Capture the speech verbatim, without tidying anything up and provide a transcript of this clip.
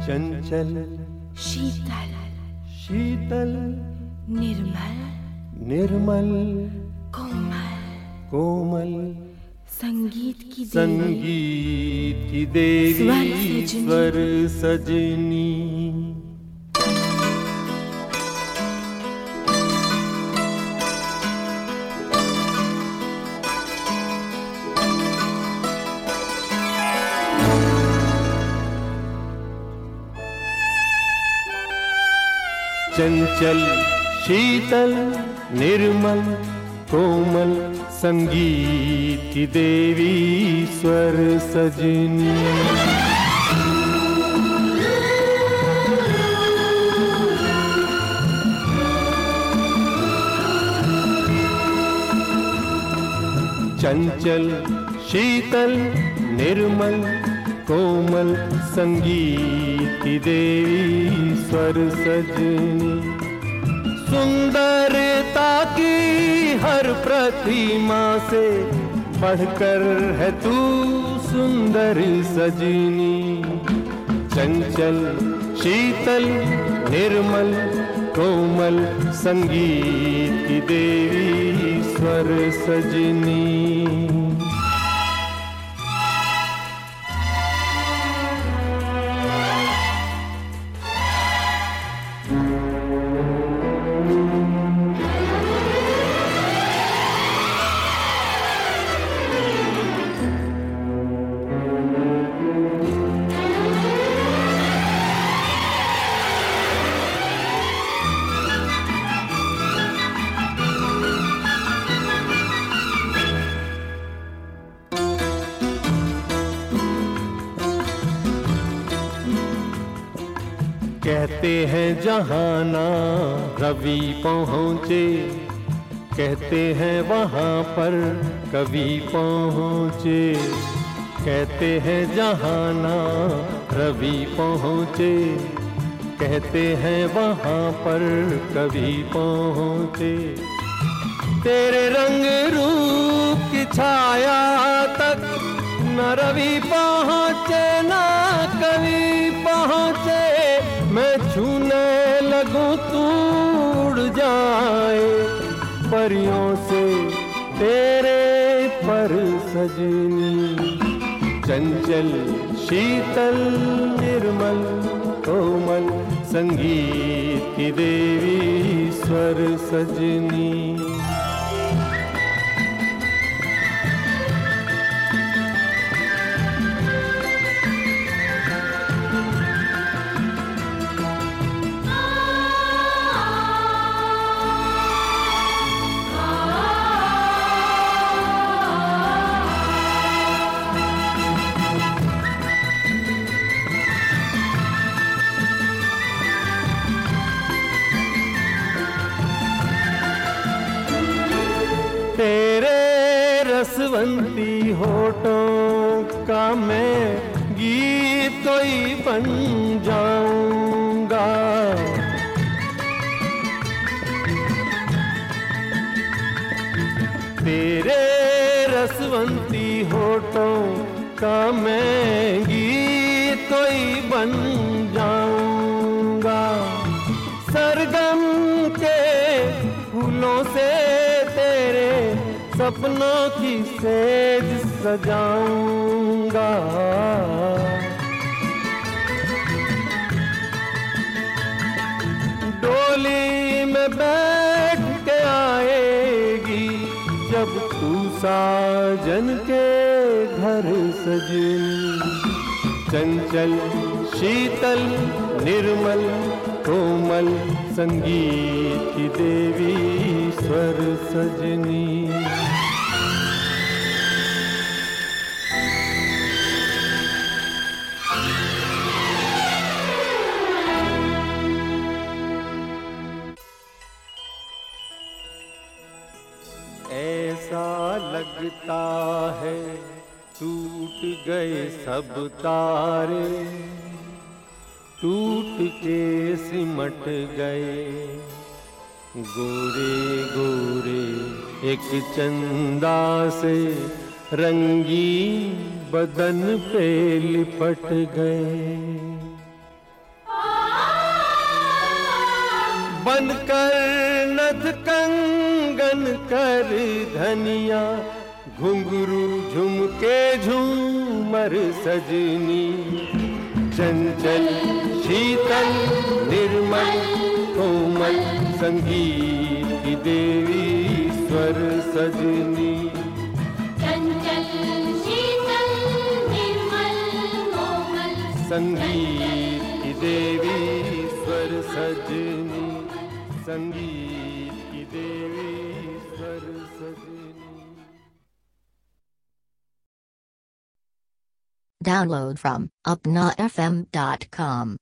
चंचल शीतल शीतल निर्मल निर्मल कोमल कोमल संगीत की संगीत की देवी स्वर सजनी। चंचल शीतल निर्मल कोमल संगीत की देवी स्वर सजनी। चंचल शीतल निर्मल कोमल संगीत की देवी स्वर सजनी। सुंदरता की हर प्रतिमा से बढ़कर है तू सुंदर सजनी। चंचल शीतल निर्मल कोमल संगीत की देवी स्वर सजनी। कहते हैं जहाँ ना रवि पहुँचे, कहते हैं वहाँ पर कवि पहुँचे। कहते हैं जहाँ ना रवि पहुँचे, कहते हैं वहाँ पर कवि पहुँचे। तेरे रंग रूप की छाया तक न रवि पहुँचे न कवि पहुँचे। मैं छूने लगूं तू उड़ जाए परियों से तेरे पर सजनी। चंचल शीतल निर्मल कोमल संगीत की देवी स्वर सजनी। तेरे रसवंती होठों का मैं गीत कोई बन जाऊंगा। तेरे रसवंती होठों का मैं गीत कोई बन जाऊंगा। सरगम के फूलों से तेरे सपनों की सेज सजाऊंगा। डोली में बैठ के आएगी जब तू साजन के घर सजनी। चंचल शीतल निर्मल कोमल संगीत की देवी स्वर सजनी। ऐसा लगता है टूट गए सब तारे, टूट के सिमट गए गोरे गोरे एक चंदा से रंगी बदन पे लिपट गए। बनकर नथ कंगन कर धनिया, घुंघरू झुमके झूमर सजनी। चंचल शीतल निर्मल कोमल संगीत की देवी स्वर सजनी। चंचल शीतल निर्मल कोमल संगीत की देवी स्वर सजनी, संगीत की देवी स्वर सजनी। Download from upna f m dot com.